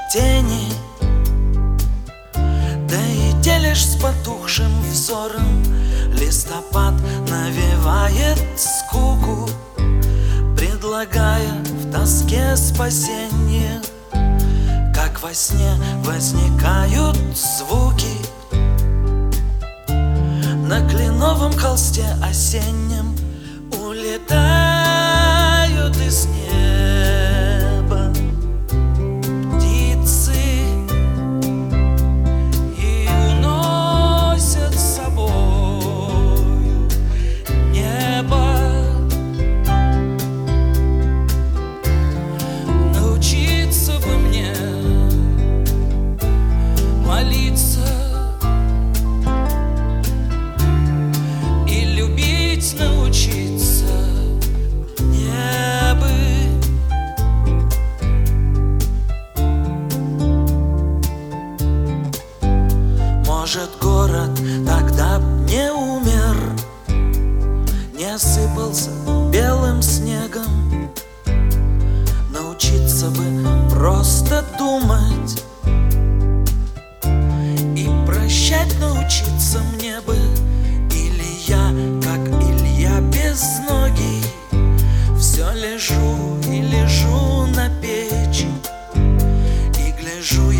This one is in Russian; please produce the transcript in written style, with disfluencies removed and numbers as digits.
тени, да и те лишь с потухшим взором. Листопад навевает скуку, предлагая в тоске спасение. Как во сне возникают звуки на кленовом холсте осеннем, улетают из неба птицы и уносят с собою небо. Научиться бы мне молиться и любить научиться мне бы. Может, город тогда б не умер, не осыпался белым снегом. Научиться бы просто думать и прощать научиться мне бы. Или я, как Илья безногий, все лежу и лежу на печи и гляжу